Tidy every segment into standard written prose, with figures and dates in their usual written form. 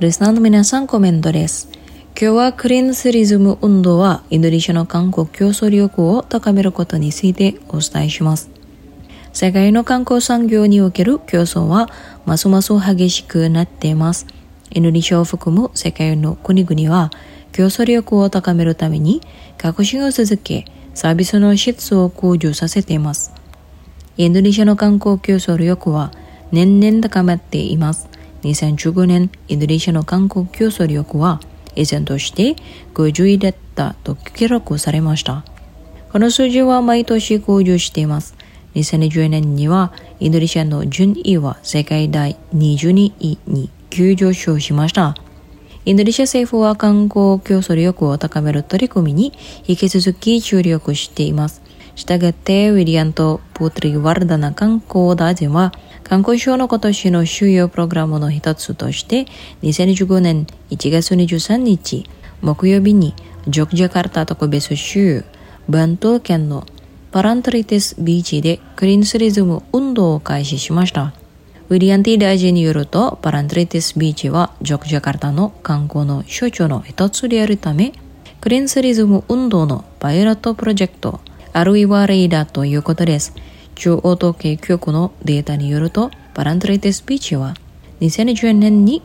リスナーの皆さんコメントです。今日はクリーンツーリズム運動はインドネシアの観光競争力を高めることについてお伝えします。世界の観光産業における競争はますます激しくなっています。インドネシアを含む世界の国々は競争力を高めるために革新を続け、サービスの質を向上させています。インドネシアの観光競争力は年々高まっています。2015年、インドネシアの観光競争力は依然として50位だったと記録されました。この数字は毎年向上しています。2020年にはインドネシアの順位は世界第22位に急上昇しました。インドネシア政府は観光競争力を高める取り組みに引き続き注力しています。したがって、ウィリアント・プトリワルダナ観光大臣は、観光省の今年の主要プログラムの一つとして、2015年1月23日、木曜日に、ジョクジャカルタ特別州、バントル県のパラントリティスビーチでクリーンツーリズム運動を開始しました。ウィリアンティ大臣によると、パラントリティスビーチはジョクジャカルタの観光の象徴の一つであるため、クリーンツーリズム運動のパイロットプロジェクト、あるいは例だということです。中央統計局のデータによると、パラントリティスビーチは2010年に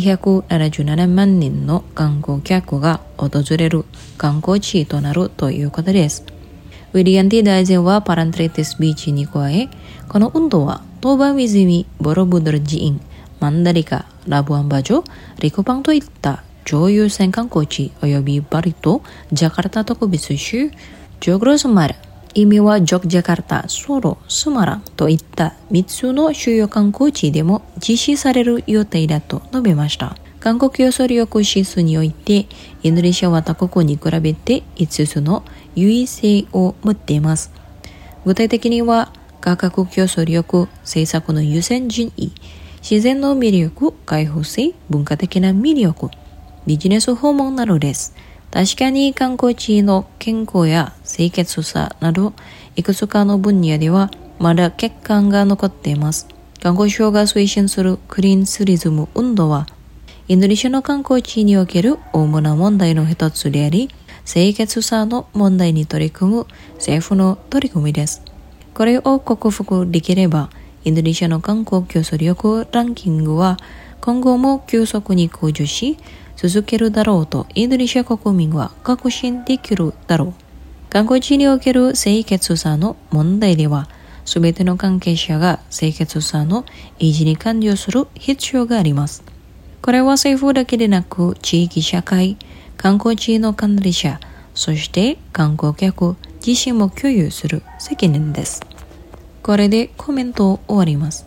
277万人の観光客が訪れる観光地となるということです。ウィリアンティ大臣はパラントリティスビーチに加え、この運動はトーバン湖、ボロブドル寺院、マンダリカ、ラブアンバジョ、リコパンといった超優先観光地及びバリ島、ジャカルタ特別州、ジョグロスマラ、意味はジョクジャカルタ、ソロ、スマランといった3つの主要観光地でも実施される予定だと述べました。観光競争力指数において、インドネシアは他国に比べて5つの優位性を持っています。具体的には、価格競争力、政策の優先順位、自然の魅力、開放性、文化的な魅力、ビジネス訪問などです。確かに観光地の健康や清潔さなどいくつかの分野ではまだ欠陥が残っています。観光省が推進するクリーンツーリズム運動はインドネシアの観光地における主な問題の一つであり、清潔さの問題に取り組む政府の取り組みです。これを克服できれば、インドネシアの観光競争力ランキングは今後も急速に向上し、続けるだろうとインドネシア国民は確信できるだろう。観光地における清潔さの問題では、すべての関係者が清潔さの維持に関与する必要があります。これは政府だけでなく、地域社会、観光地の管理者、そして観光客自身も共有する責任です。これでコメントを終わります。